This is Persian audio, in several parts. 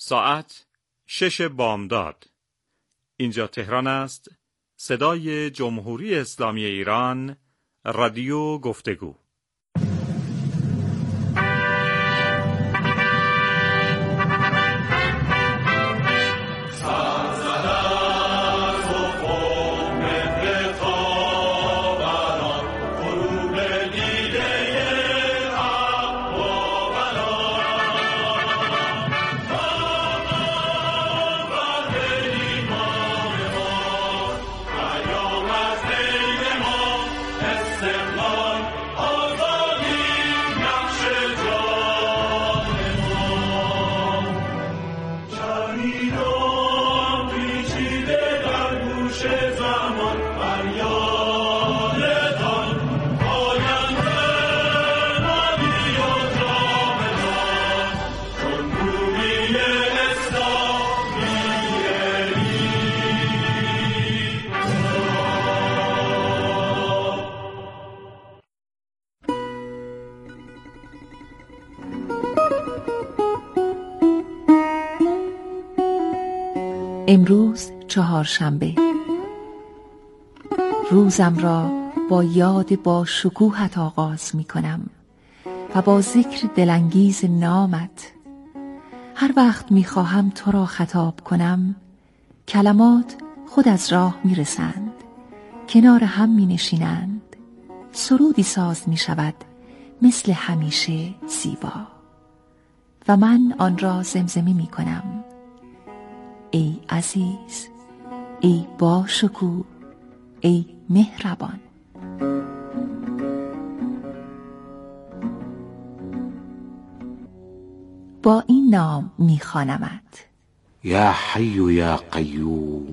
ساعت 6 بامداد. اینجا تهران است. صدای جمهوری اسلامی ایران، رادیو گفتگو. امروز چهارشنبه. روزم را با یاد با شکوهت آغاز می کنم و با ذکر دلانگیز نامت. هر وقت می خواهم تو را خطاب کنم، کلمات خود از راه می رسند، کنار هم می نشینند، سرودی ساز می شود مثل همیشه زیبا و من آن را زمزمه می کنم. ای عزیز، ای باشکوه، ای مهربان. با این نام میخوانمت: یا حی یا قیوم،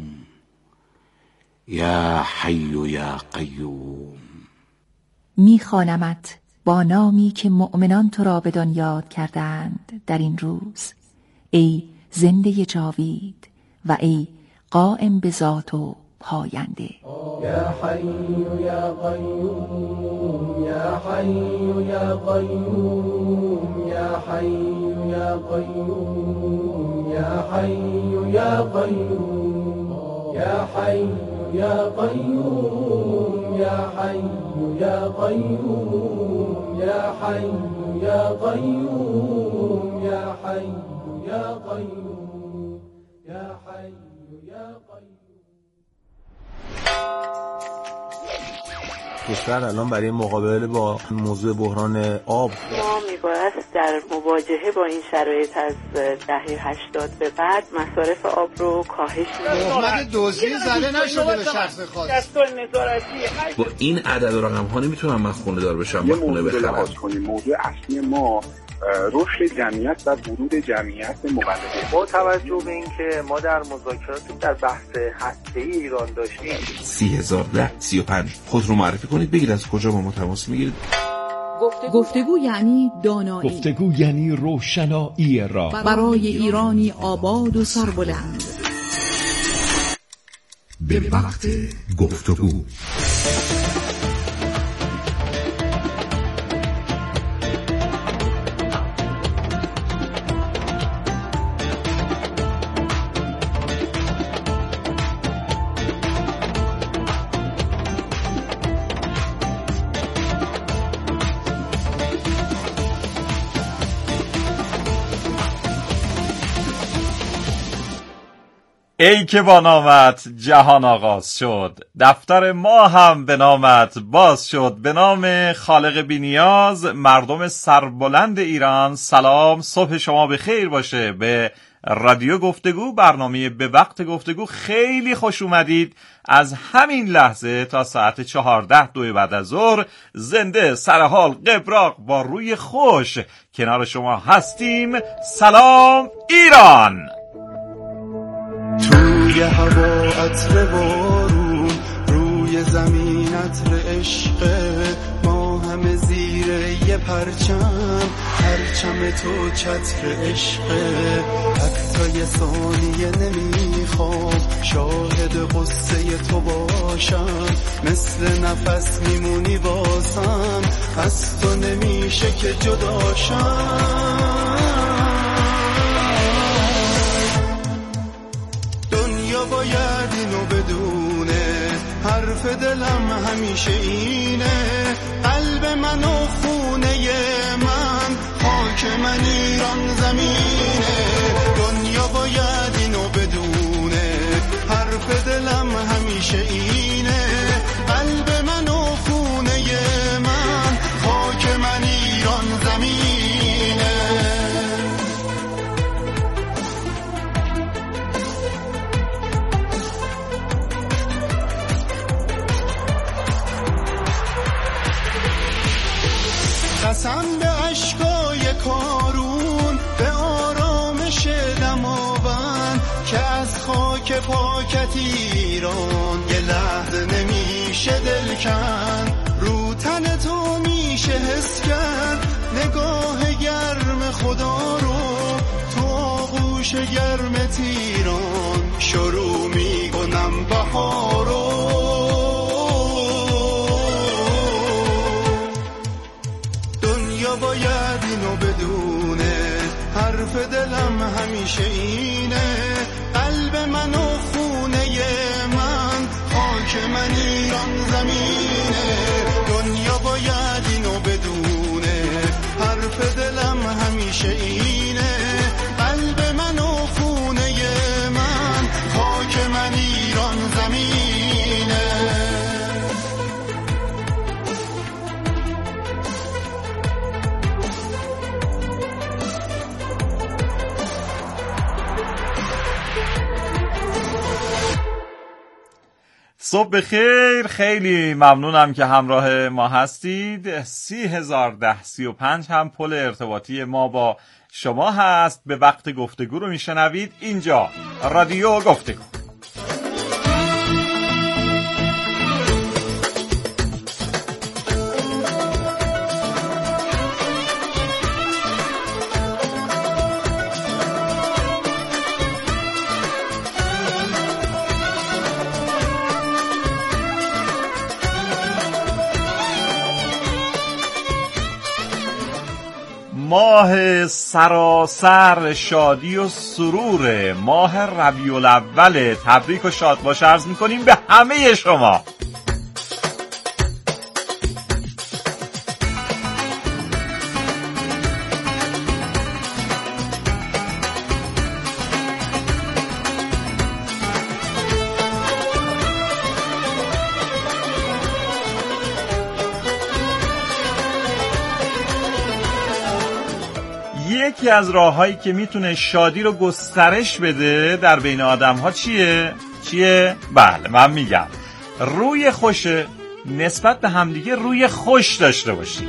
یا حی یا قیوم. میخوانمت با نامی که مؤمنان تو را بدان یاد کردند در این روز: ای زنده جاوید و ای قائم به ذات و پاینده. یا حی یا قیوم، یا حی یا قیوم، یا حی یا قیوم، یا حی یا قیوم، یا حی یا قیوم، یا حی یا قیوم، یا حی یا قیوم، یا حی یا قیوم، یا حی یا قیوم. کشور الان برای مقابله با موضوع بحران آب ما میبایست در مواجهه با این شرایط از دهه 80 به بعد مصارف آب رو کاهش بدیم. تهمت دزدی زده نشده به شخص خاص. دستور نظارتی با این عدد و رقم ها نمیتونم من خونه دار بشم و خونه بخرم. موضوع اصلی ما رشد جمعیت و ورود جمعیت مقدمه. با توجه به اینکه ما در مذاکراتی در بحث هسته‌ای ایران داشتیم 30,035 خود رو معرفی کنید، بگید از کجا با ما تماس میگیرید. گفتگو یعنی دانایی، گفتگو یعنی روشنایی راه برای ایرانی آباد و سربلند. به وقت گفتگو. ای که با نامت جهان آغاز شد، دفتر ما هم به نامت باز شد. به نام خالق بی‌نیاز، مردم سربلند ایران، سلام، صبح شما به خیر باشه. به رادیو گفتگو، برنامه به وقت گفتگو خیلی خوش اومدید. از همین لحظه تا ساعت 14 بعد از ظهر زنده سرحال قبراق با روی خوش کنار شما هستیم. سلام ایران. توی هوا عطر بارون، روی زمین عطر عشقه، ما همه زیر یه پرچم تو چتر عشقه. حتی یه ثانیه نمیخوام شاهد قصه تو باشم، مثل نفس میمونی واسم، از تو نمیشه که جداشم. دنیا باید اینو بدونه، حرف دلم همیشه اینه، قلب من و خونه من، خاک من ایران زمینه. دنیا باید اینو بدونه، حرف دلم همیشه اینه، قلب من و خونه من، خاک من ایران زمینه. قسم به اشکای کارون، به آرامش دماوند، که از خاک پاکت ایران یه لحظه نمیشه دل کن. رو تن تو میشه حس کرد نگاه گرم خدا رو، تو آغوش گرم تیران شروع میکنم بهارو. باید اینو بدونه، حرف دلم همیشه اینه، قلب من و خونه من، خاک من ایران زمینه. دنیا باید اینو بدونه، حرف دلم همیشه اینه، قلب من و خونه من، خاک من ایران زمینه. صبح بخیر، خیلی ممنونم که همراه ما هستید. 301035 هم پل ارتباطی ما با شما هست. به وقت گفتگو رو میشنوید اینجا رادیو گفتگو. ماه سراسر شادی و سرور، ماه ربیع الاول، تبریک و شاد باش عرض میکنیم به همه شما. یکی از راه‌هایی که میتونه شادی رو گسترش بده در بین آدم‌ها چیه؟ بله من میگم روی خوشه. نسبت به همدیگه روی خوش داشته باشید.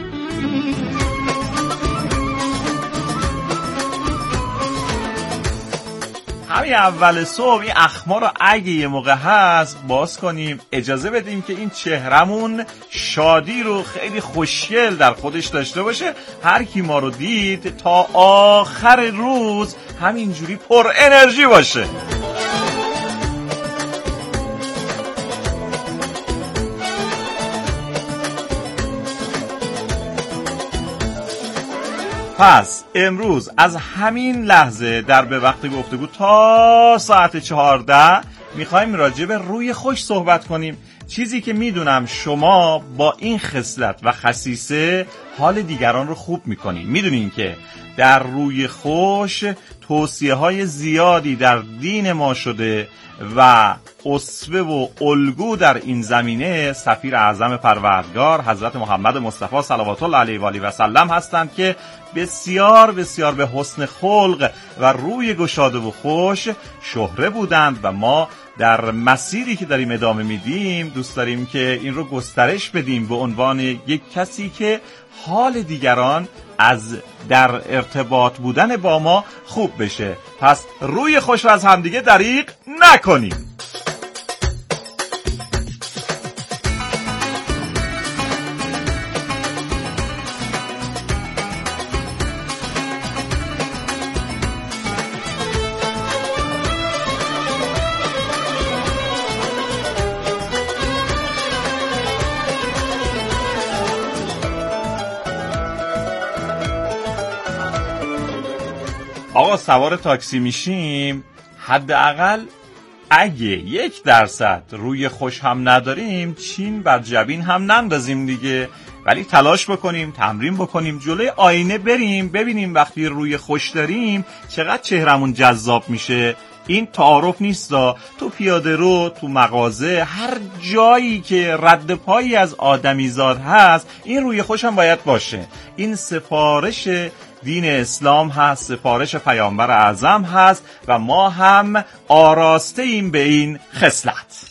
همین اول صبح این اخمار رو اگه یه موقع هست باز کنیم، اجازه بدیم که این چهرمون شادی رو خیلی خوشگل در خودش داشته باشه. هر کی ما رو دید تا آخر روز همینجوری پر انرژی باشه. پس امروز از همین لحظه در به وقت گفتگو تا ساعت 14 میخوایم راجع به روی خوش صحبت کنیم. چیزی که میدونم شما با این خصلت و خصیصه حال دیگران رو خوب میکنید. میدونین که در روی خوش توصیه های زیادی در دین ما شده و اسوه و الگو در این زمینه سفیر اعظم پروردگار حضرت محمد مصطفی صلوات الله علیه و آله و سلم هستند که بسیار بسیار به حسن خلق و روی گشاده و خوش شهره بودند و ما در مسیری که داریم ادامه میدیم دوست داریم که این رو گسترش بدیم به عنوان یک کسی که حال دیگران از در ارتباط بودن با ما خوب بشه. پس روی خوش رو از همدیگه دریغ نکنیم. آقا سوار تاکسی میشیم، حداقل اگه 1% روی خوش هم نداریم چین بر جبین هم نندازیم دیگه، ولی تلاش بکنیم، تمرین بکنیم، جلوی آینه بریم ببینیم وقتی روی خوش داریم چقدر چهرمون جذاب میشه. این تعارف نیستا، تو پیاده رو، تو مغازه، هر جایی که رد پایی از آدمیزاد هست این روی خوش هم باید باشه. این سفارش دین اسلام هست، سفارش پیامبر اعظم هست و ما هم آراسته ایم به این خصلت.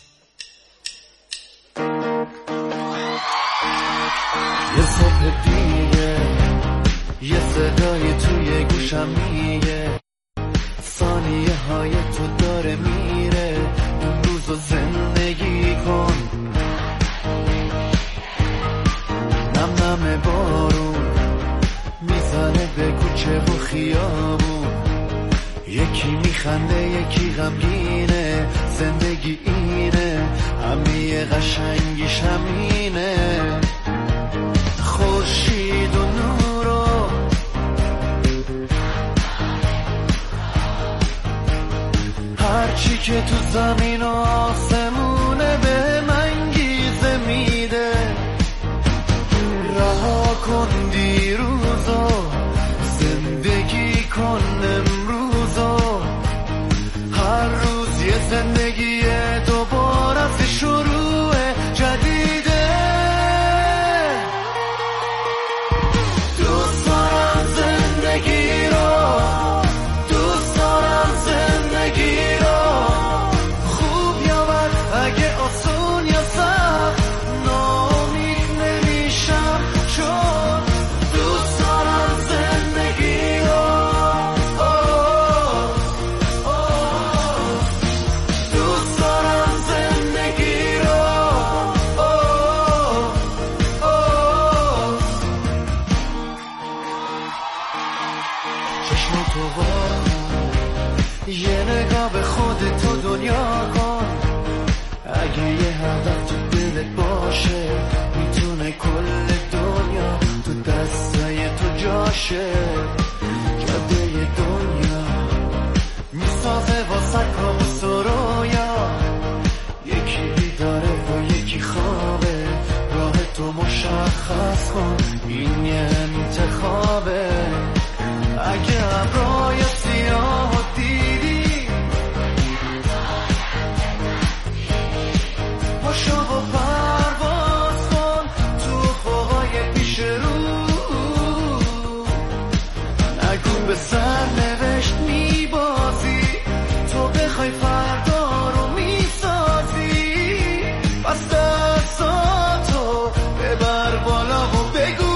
یه صبح دیگه یه صدای توی گوشم میگه ثانیه های تو داره میره، اون روزو زندگی کن. نم نم بارون میزنه به کوچه و خیابون، یکی میخنده یکی غمگینه، زندگی اینه، همه قشنگیش همینه. خورشید و نورو هرچی که تو زمین و آسمونه به من گیزه میده. رها کن دیروزو، زندگی کن امروزو، هر روز یه زندگی دوباره از شروع جدیده. دوست دارم زندگی رو، دوست دارم زندگی رو، خوب یا بد، اگه آسون یا سخت، ناامید نمیشم چون دوست دارم زندگی رو. دوست دارم زندگی رو. چشم تو با یه نگاه به خودت تو دنیا کن، اگه یه هدف تو دلت باشه میتونه کل دنیا تو دستای تو جاشه. جاده دنیا میسازه واسه کابوس و رویا، یکی بیداره و یکی خوابه، راه تو مشخص کن، این یه انتخابه. اگه ابرای سیاه دیدی پاشو و پرواز کن تو فوقای پیش رو، نگو به سرنوشت میبازی، تو بخوای فردا رو میسازی، پس دستاتو ببر بالا و بگو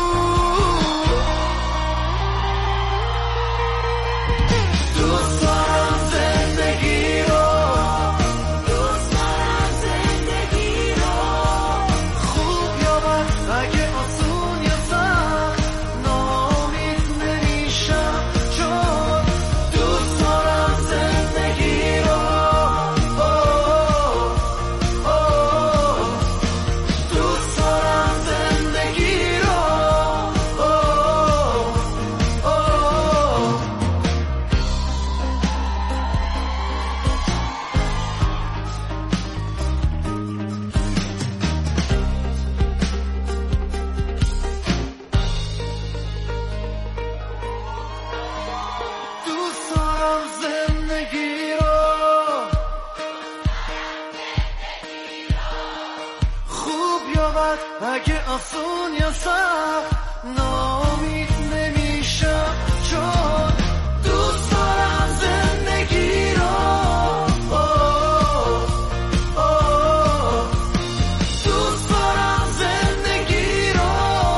دوست دارم زندگی رو. دوست دارم زندگی رو، خوب یا بد، اگه آسون یا سخت، ناامید نمیشم چون دوست دارم زندگی رو. دوست دارم زندگی رو. دوست دارم زندگی رو، خوب یا بد، اگه آسون یا سخت، ناامید نمیشم چون دوست دارم زندگی رو. دوست دارم زندگی رو.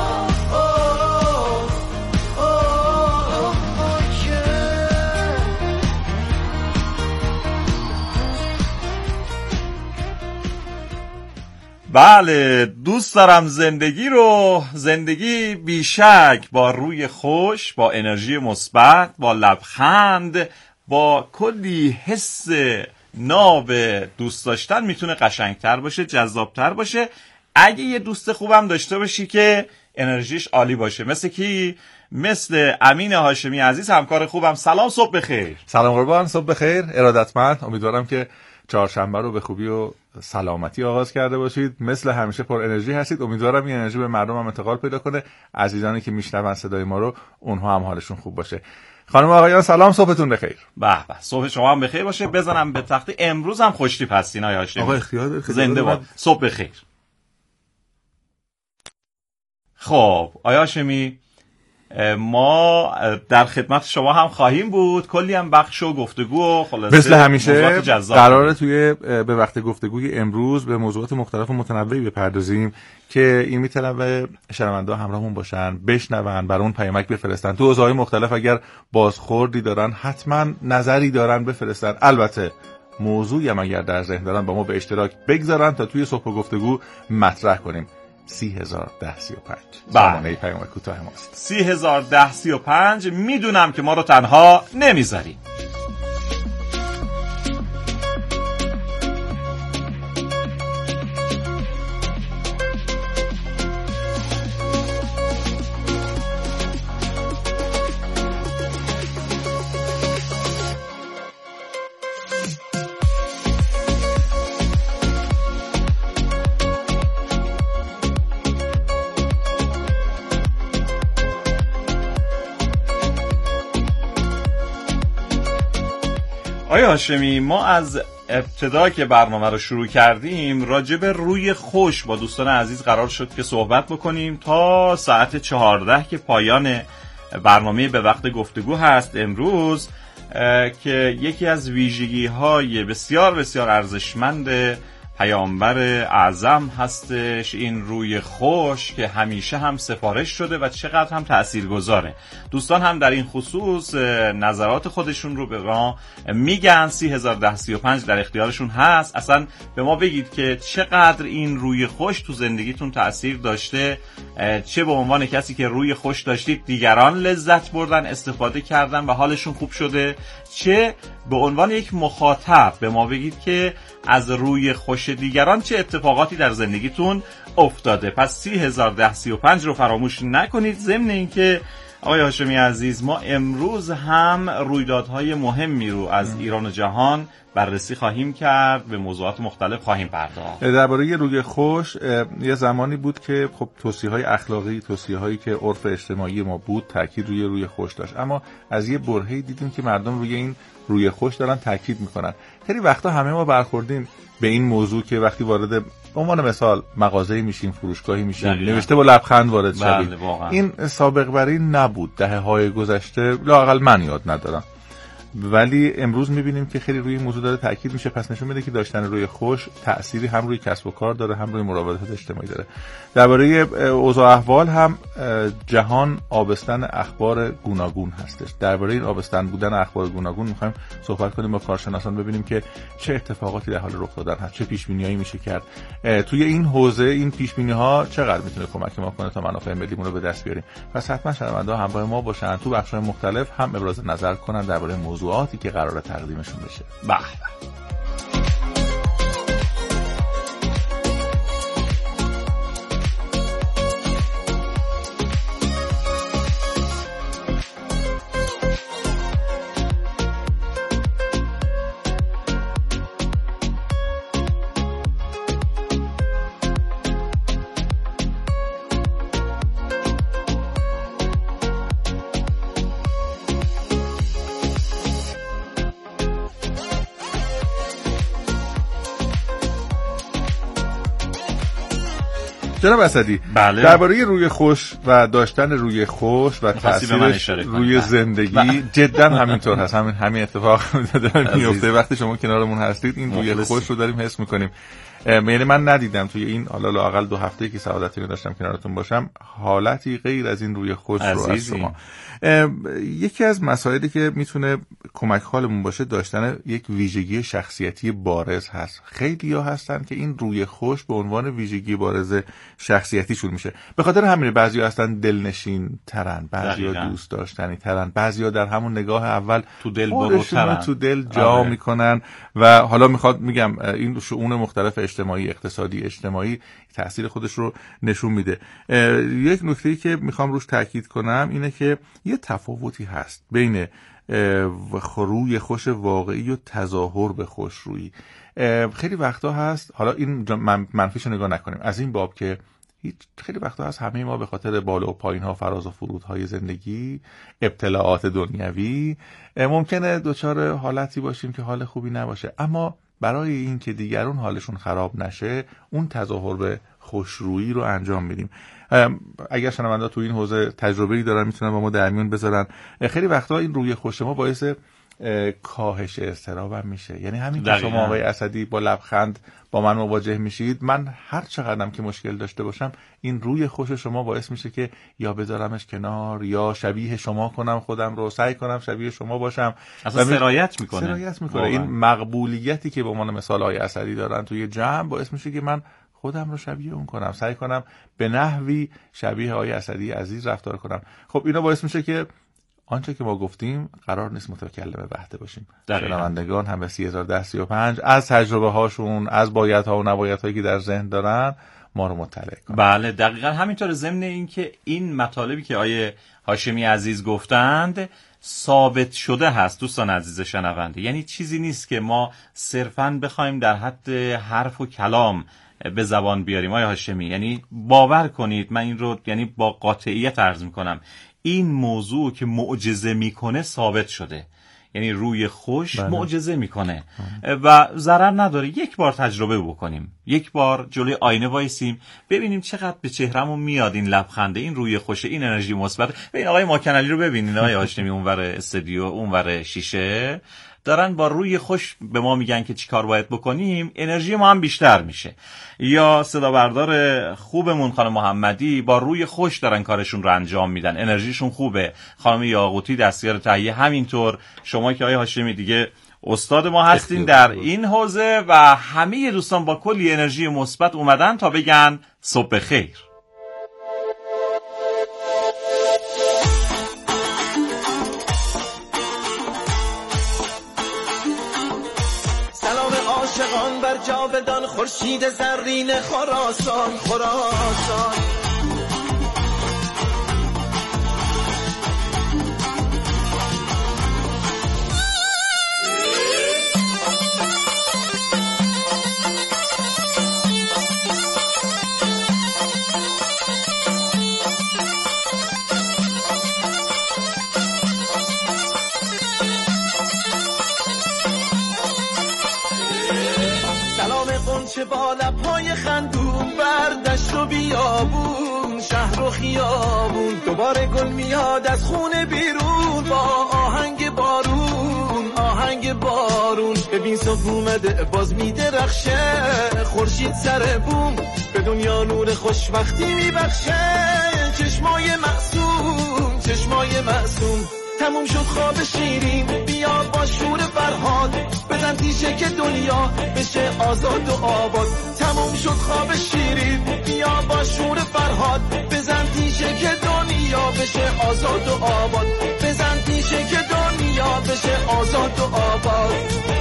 بله، دوست دارم زندگی رو. زندگی بیشک با روی خوش، با انرژی مثبت، با لبخند، با کلی حس ناب دوست داشتن میتونه قشنگتر باشه، جذابتر باشه. اگه یه دوست خوبم داشته باشی که انرژیش عالی باشه. مثل کی؟ مثل امین هاشمی عزیز، همکار خوبم. سلام، صبح بخیر. سلام قربان، صبح بخیر، ارادتمند. امیدوارم که چهارشنبه رو به خوبی و سلامتی آغاز کرده باشید. مثل همیشه پر انرژی هستید. امیدوارم این انرژی به مردم هم انتقال پیدا کنه. عزیزانی که میشنون صدای ما رو اونها هم حالشون خوب باشه. خانم آقایان سلام، صبحتون بخیر. به به، صبح شما هم بخیر باشه. بزنم به تخته. امروز هم خوشتیپ هستین آقای هاشمی. آقا اختیار دارید. زنده باد. صبح بخیر. خب آقای هاشمی، ما در خدمت شما هم خواهیم بود. کلی هم بخش و گفتگو و خلاصه مثل همیشه قراره توی به وقت گفتگوی امروز به موضوعات مختلف و متنوعی بپردازیم که این میتونه شنونده همراهمون باشن، بشنون، برامون پیامک بفرستن. تو حوزه‌های مختلف اگر بازخوردی دارن، حتما نظری دارن بفرستن. البته موضوعی هم اگر در ذهن دارن با ما به اشتراک بگذارن تا توی صبح گفتگو مطرح کنیم. 301035 زمانه پیامک کوتاه ماست. 301035. میدونم که ما رو تنها نمیذاریم. آقای هاشمی، ما از ابتدا که برنامه رو شروع کردیم راجع به روی خوش با دوستان عزیز قرار شد که صحبت بکنیم تا ساعت 14 که پایان برنامه به وقت گفتگو هست امروز، که یکی از ویژگی‌های بسیار بسیار ارزشمند پیامبر اعظم هستش این روی خوش که همیشه هم سفارش شده و چقدر هم تاثیرگذاره. دوستان هم در این خصوص نظرات خودشون رو به ما میگن. 301035 در اختیارشون هست. اصلا به ما بگید که چقدر این روی خوش تو زندگیتون تأثیر داشته، چه به عنوان کسی که روی خوش داشتید دیگران لذت بردن، استفاده کردن و حالشون خوب شده، چه به عنوان یک مخاطب به ما بگید که از روی خوش دیگران چه اتفاقاتی در زندگیتون افتاده. پس 301035 رو فراموش نکنید. ضمن اینکه آقای هاشمی عزیز، ما امروز هم رویدادهای مهمی رو از ایران و جهان بررسی خواهیم کرد، به موضوعات مختلف خواهیم پرداخت. درباره روی خوش یه زمانی بود که خب توصیه‌های اخلاقی، توصیه‌هایی که عرف اجتماعی ما بود تاکید روی خوش داشت، اما از یه برهه‌ای دیدیم که مردم روی این روی خوش دارن تاکید میکنن. خیلی وقتا همه ما برخوردیم به این موضوع که وقتی وارد عنوان مثال مغازه‌ای میشیم، فروشگاهی میشیم، نوشته با لبخند وارد شوید. این سابق بر این نبود. دهه‌های گذشته لااقل من یاد ندارم، ولی امروز میبینیم که خیلی روی این موضوع داره تاکید میشه. پس نشون میده که داشتن روی خوش تأثیری هم روی کسب و کار داره، هم روی مراودات اجتماعی داره. درباره اوضاع احوال هم جهان آبستن اخبار گوناگون هستش. درباره این آبستن بودن اخبار گوناگون میخوایم صحبت کنیم با کارشناسان، ببینیم که چه اتفاقاتی در حال رخ دادن هست، چه پیش‌بینیایی میشه کرد توی این حوزه. این پیش‌بینی‌ها چقدر میتونه کمک ما کنه تا منافع ملیمون رو به دست بیاریم. پس حتما شنونده ها همراه ما باشن، تو بخش‌های مختلف هم ابراز نظر کنن درباره موضوعاتی که قراره تقدیمشون بشه. به جناب اسدی، بله. درباره روی خوش و داشتن روی خوش و تاثیرش روی زندگی جدا همینطور هست. همین اتفاق داره میفته وقتی شما کنارمون هستید. این روی خوش رو داریم حس میکنیم. یعنی من ندیدم توی این حالا لااقل 2 هفته‌ای که سعادتی رو داشتم کنارتون باشم حالتی غیر از این روی خوش رو از شما. یکی از مسائلی که میتونه کمک حالمون باشه داشتن یک ویژگی شخصیتی بارز هست. خیلی‌ها هستن که این روی خوش به عنوان ویژگی بارز شخصیتیشون میشه. به خاطر همین بعضی‌ها هستن دلنشین ترن، بعضی‌ها دوست داشتنی ترن، بعضی‌ها در همون نگاه اول تو دل بروترن، تو دل جا میکنن و حالا میگم این شؤون مختلف اجتماعی، اقتصادی، اجتماعی تأثیر خودش رو نشون میده. یک نکته‌ای که میخوام روش تاکید کنم اینه که یه تفاوتی هست بین روی خوش واقعی و تظاهر به خوشرویی. خیلی وقتا هست، حالا این منفیشو نگاه نکنیم، از این باب که خیلی وقتا هست همه ما به خاطر بالا و پایین ها، فراز و فرودهای زندگی، ابتلاعات دنیوی ممکنه دچار حالتی باشیم که حال خوبی نباشه، اما برای این که دیگرون حالشون خراب نشه اون تظاهر به خوشرویی رو انجام میدیم. اگر شنونده تو این حوزه تجربه‌ای دارن میتونن با ما در میون بذارن. خیلی وقتا این روی خوش ما باعث کاهش اضطرابم میشه. یعنی همین که شما آقای اسدی با لبخند با من مواجه میشید، من هر چقدرم که مشکل داشته باشم این روی خوش شما باعث میشه که یا بذارمش کنار یا شبیه شما کنم، خودم رو سعی کنم شبیه شما باشم. اصلا سرایت میکنه. این مقبولیتی که به عنوان مثال آقای اسدی دارن توی جمع باعث میشه که من خودم رو شبیه اون کنم، سعی کنم به نحوی شبیه آقای اسدی عزیز رفتار کنم. خب اینا باعث میشه که آنچه که ما گفتیم قرار نیست متکلم بحته باشیم. شنوندگان هم به 301035 از تجربه هاشون، از بایدها و نبایدهایی که در ذهن دارن ما رو مطلع کنن. بله دقیقاً همینطور. ضمن این که این مطالبی که آیه هاشمی عزیز گفتند ثابت شده هست دوستان عزیز شنونده، یعنی چیزی نیست که ما صرفاً بخوایم در حد حرف و کلام به زبان بیاریم آیه هاشمی. یعنی باور کنید، من این رو یعنی با قاطعیت عرض میکنم، این موضوع که معجزه میکنه ثابت شده. یعنی روی خوش معجزه میکنه و ضرر نداره یک بار تجربه بکنیم، یک بار جلوی آینه وایسیم ببینیم چقدر به چهرمون میاد این لبخنده، این روی خوشه، این انرژی مثبت. ببین آقای ماکنعلی رو ببینین، آقای هاشمی اونور استودیو، اونور شیشه دارن با روی خوش به ما میگن که چی کار باید بکنیم، انرژی ما هم بیشتر میشه. یا صدا بردار خوبمون خانم محمدی با روی خوش دارن کارشون رو انجام میدن، انرژیشون خوبه. خانم یاقوتی دستیار تهیه همینطور. شما که آقای هاشمی دیگه استاد ما هستین در این حوزه و همه دوستان با کلی انرژی مثبت اومدن تا بگن صبح خیر. عاشقان بر جاودان خورشید زرین خراسان خراسان. چه با لب‌های خندون بر دشت و بیابون، شهر و خیابون دوباره گل میاد از خونه بیرون با آهنگ بارون آهنگ بارون. ببین صبح اومده باز میدرخشه، خورشید سر بوم به دنیا نور خوشبختی میبخشه. چشمای معصوم چشمای معصوم، تموم شد خواب شیرین، بیا با شور فرهاد بزن تیشه که دنیا بشه آزاد و آباد. تموم شد خواب شیرین، بیا با شور فرهاد بزن تیشه که دنیا بشه آزاد و آباد. بزن تیشه که دنیا بشه آزاد و آباد.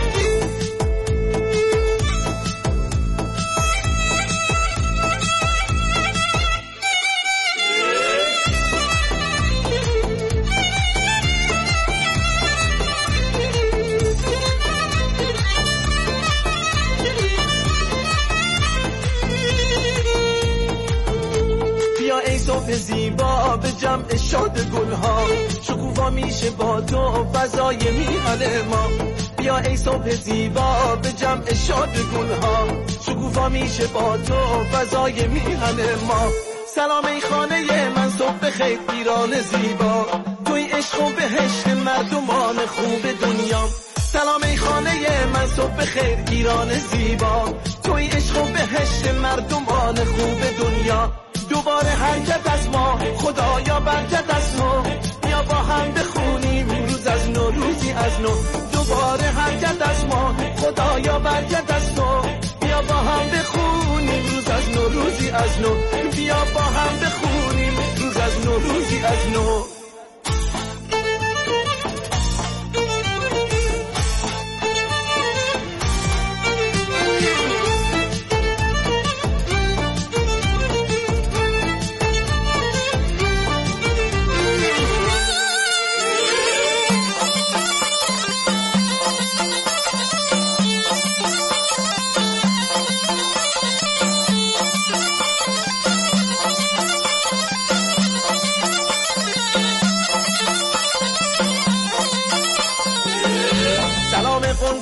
صبح زیبا به جمع شاد گلها، شکوفا میشه با تو فضای میهن ما. بیا ای صبح زیبا به جمع شاد گلها، شکوفا میشه با تو فضای میهن ما. سلام ای خانه من صبح خیر ایران زیبا، توی عشق و بهشت مردمان خوب دنیا. سلام ای خانه من صبح خیر ایران زیبا، توی عشق و بهشت مردمان خوب دنیا. دوباره حرکت از ما خدایا برکت از نو، بیا با هم بخونیم روز از نو روزی از نو. دوباره حرکت از ما خدایا برکت از نو، بیا با هم بخونیم روز از نو روزی از نو. بیا با هم بخونیم روز از نو روزی از نو.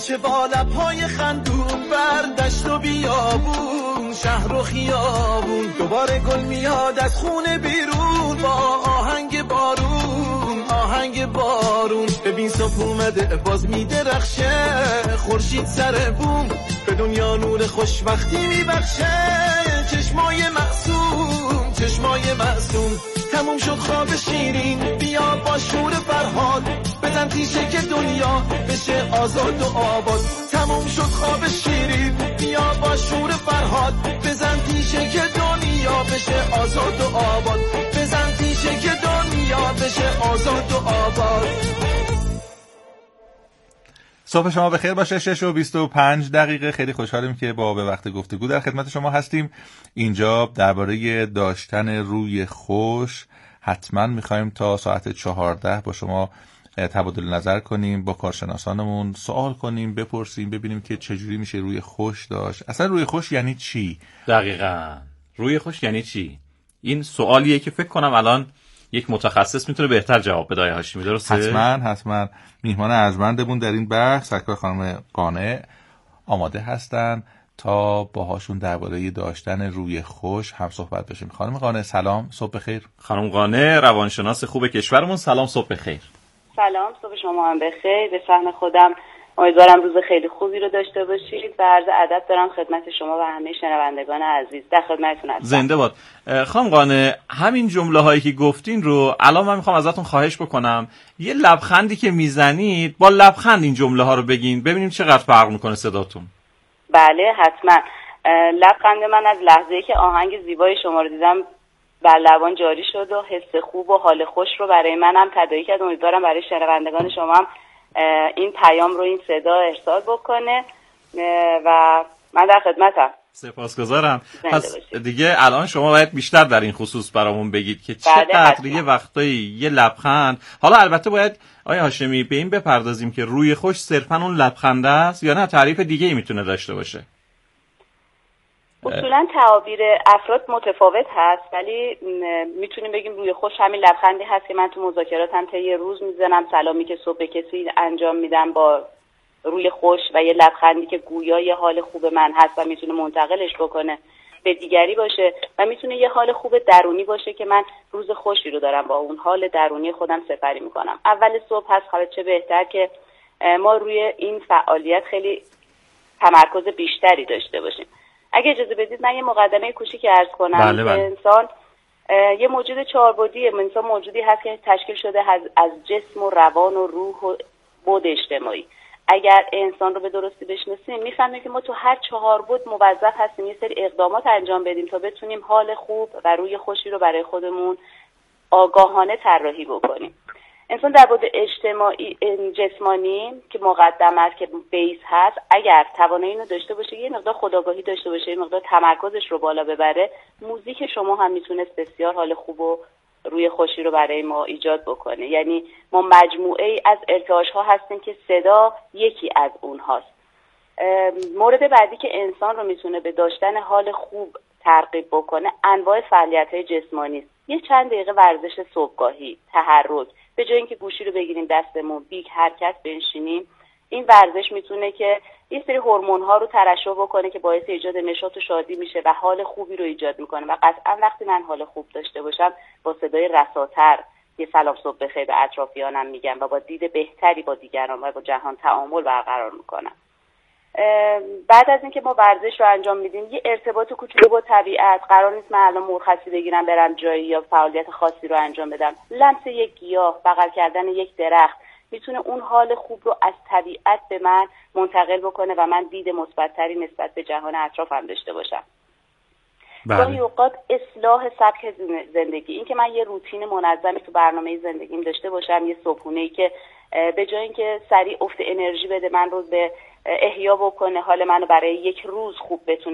بچه با لب‌های خندون بر دشت و بیابون، شهر و خیابون، دوباره گل میاد از خونه بیرون با آهنگ بارون، آهنگ بارون. ببین صبح اومده باز میدرخشه، خورشید سر بوم به دنیا نور خوشبختی میبخشه. چشمای معصوم، چشمای معصوم، تموم شد خواب شیرین، بیا با شور فرهاد بزن تیشه که دنیا بشه آزاد و آباد. تموم شد خواب شیرین، بیا با شور فرهاد بزن تیشه که دنیا بشه آزاد و آباد. بزن تیشه که دنیا بشه آزاد و آباد. صبح شما بخیر باشه. 6:25. خیلی خوشحالیم که با به وقت گفتگو در خدمت شما هستیم. اینجا درباره داشتن روی خوش حتما میخوایم تا ساعت 14 با شما تبادل نظر کنیم، با کارشناسانمون سوال کنیم، بپرسیم، ببینیم که چجوری میشه روی خوش داشت. اصلا روی خوش یعنی چی؟ دقیقاً روی خوش یعنی چی؟ این سوالیه که فکر کنم الان یک متخصص میتونه بهتر جواب بده. هاشمی درسته؟ حتما میهمان ارجمندمون در این بحث سرکار خانم قانع آماده هستن تا باهاشون درباره داشتن روی خوش هم صحبت بشیم. خانم قانع سلام، صبح بخیر. خانم قانع روانشناس خوب کشورمون، سلام، صبح بخیر. سلام، صبح شما هم بخیر. به سهم خودم امیدوارم روز خیلی خوبی رو داشته باشید و عرض ادب دارم خدمت شما و همه شنوندگان عزیز. در خدمتتون هستم. زنده باد. خانم قانع، همین جمله هایی که گفتین رو الان من میخوام ازتون خواهش بکنم یه لبخندی که میزنید با لبخند این جمله ها رو بگین، ببینیم چقدر فرق میکنه صداتون. بله حتما. لبخند من از لحظه‌ای که آهنگ زیبای شما رو دیدم بر لبان جاری شد و حس خوب و حال خوش رو برای منم تداعی کرد. امیدوارم برای شنوندگان شما هم این پیام رو، این صدا ارسال بکنه و من در خدمتم. سپاسگزارم. پس دیگه الان شما باید بیشتر در این خصوص برامون بگید که چقدر یه وقتایی یه لبخند، حالا البته باید آقای هاشمی به این بپردازیم که روی خوش صرفا اون لبخنده است یا نه تعریف دیگه ای میتونه داشته باشه؟ اصولا تعابیر افراد متفاوت هست، ولی میتونیم بگیم روی خوش همین لبخندی هست که من تو مذاکراتم طی روز میزنم، سلامی که صبح به کسی انجام میدم با روی خوش و یه لبخندی که گویا یه حال خوب من هست و میتونه منتقلش بکنه به دیگری باشه و میتونه یه حال خوب درونی باشه که من روز خوشی رو دارم با اون حال درونی خودم سپری میکنم. اول صبح هست، حالا چه بهتر که ما روی این فعالیت خیلی تمرکز بیشتری داشته باشیم. اگه اجازه بدید من یه مقدمه کوچیکی عرض کنم. بله. انسان یه موجود چهاربعدیه. انسان موجودی هست که تشکیل شده از جسم و روان و روح و بعد اجتماعی. اگر انسان رو به درستی بشناسیم میفهمیم که ما تو هر 4 بعد موظف هستیم یه سری اقدامات انجام بدیم تا بتونیم حال خوب و روی خوشی رو برای خودمون آگاهانه طراحی بکنیم. انسان در بعد اجتماعی جسمانی که مقدم است، که بیس هست، اگر توانایی اینو داشته باشه، یه مقدار خودآگاهی داشته باشه، یه مقدار تمرکزش رو بالا ببره، موزیک شما هم میتونست بسیار حال خوب و روی خوشی رو برای ما ایجاد بکنه. یعنی ما مجموعه ای از ارتعاش ها هستیم که صدا یکی از اونهاست. مورد بعدی که انسان رو میتونه به داشتن حال خوب ترغیب بکنه انواع فعالیت‌های جسمانی است. یه چند دقیقه ورزش صبحگاهی، تحرک، به جای اینکه گوشی رو بگیریم دستمون بیگ حرکت بنشینیم، این ورزش میتونه که این سری هورمون‌ها رو ترشح بکنه که باعث ایجاد نشاط و شادی میشه و حال خوبی رو ایجاد میکنه. و قطعا وقتی من حال خوب داشته باشم با صدای رساتر یه سلام صبح بخیر به اطرافیانم میگم و با دید بهتری با دیگران و با جهان تعامل برقرار میکنم. بعد از اینکه ما ورزش رو انجام میدیم، یه ارتباط کوچولو با طبیعت، قرار نیست من الان مرخصی بگیرم برم جایی یا فعالیت خاصی رو انجام بدم، لمس یک گیاه، بغل کردن یک درخت میتونه اون حال خوب رو از طبیعت به من منتقل بکنه و من دید مثبت‌تری نسبت به جهان اطرافم داشته باشم. گاهی اوقات اصلاح سبک زندگی، این که من یه روتین منظمی تو برنامه زندگیم داشته باشم، یه صبحونه‌ای که به جای اینکه سریع افت انرژی بده من رو به احیا بکنه، حال منو برای یک روز خوب بتونه